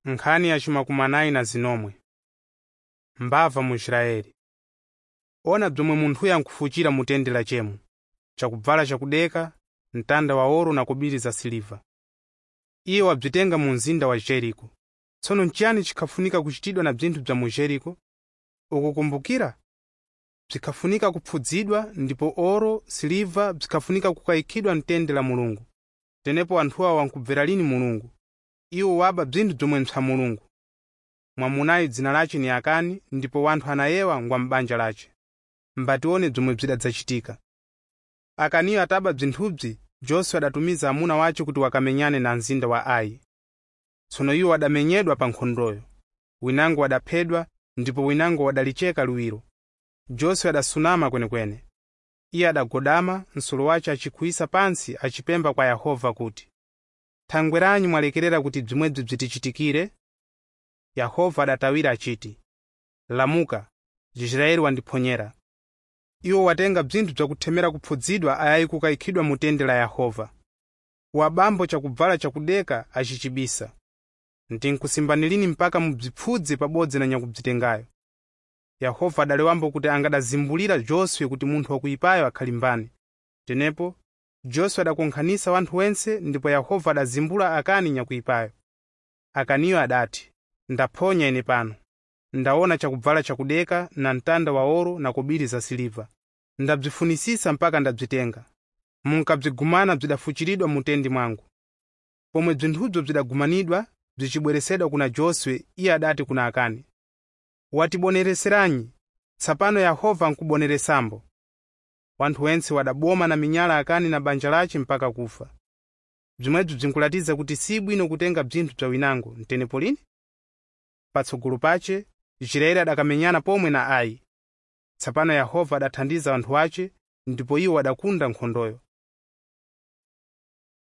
Nkhani ya chimakumanayi na zinomwe. Mbava mu Israeli. Ona bzomwe munthuyo ankufuchira mutendera chemu, chakubvala chakudeka, mtanda wa oro na kobiri za siliva. Iye wabzitenga mu mzinda wa Jeriko. Tsono nchiyani chikhafunika kuchitidwa na bzinthu bza mu Jeriko? Ukukumbukira? Bzikhafunika kuphudzidwa, ndipo oro, siliva bzikhafunika kukayikidwa mtendera Mulungu. Tenepo anthuwa wankubvera lini Mulungu? Iwo waba bzinthu bzomwe mpsa Mulungu. Mwamunayi dzina lace ni Akani, ndipo wanthu anayewa ngwa m'banja lace. Mbatione bzomwe bzidadzachitika. Akaniyo ataba bzinthubi, Joswa adatumiza amuna wace kuti wakamenyane na mzinda wa Ai. Tsono iwo wadamenyedwa pa nkhondoyo. Winango wadaphedwa, ndipo winango wadalicheka luwiro. Joswa adasunama kwenekwene. Iye adagodama, msolo wace achikhwisa pansi achipemba kwa Yehova kuti, thangweranyi mwalekerera kuti bzimwebzi bzitichitikire? Yehova adatawira achiti, lamuka, Israeli wandiphonyera. Iwo watenga bzinthu bzakuthemera kuphudzidwa ayayi kukayikidwa mutendera Yehova. Wabambo chakubvala chakudeka achichibisa. Ndinkusimbani lini mpaka mubziphudze pabodzi na nyakubzitengayo. Yehova adalewambo kuti angadazimbulira Joswe kuti munthu wakuyipayo akhalimbani. Tenepo Joswe adakonkhanisa wanthu wense, ndipo Yehova adazimbula Akani nyakuyipayo. Akaniyo adati, ndaphonya ine pano. Ndaona chakubvala chakudeka na mtanda wa oro na kobiri za siliva. Ndabzifunisisa mpaka ndabzitenga. Munkabzigumana bzidafuchiridwa mutendi mwangu. Pomwe bzinthuzo bzidagumanidwa, bzichibweresedwa kuna Joswe, iye adati kuna Akani, watibonereseranyi, tsapano Yehova ankuboneresambo. Wanthu wense wadaboma na minyala Akani na banja lace mpaka kufa. Bzimwebzi bzinkulatiza kuti si bwino kutenga bzinthu bza winango mtenepo lini? Patsogolo pace, Israeli adakamenyana pomwe na Ai. Tsapano Yehova adathandiza wanthu wace, ndipo iwo adakunda nkhondoyo.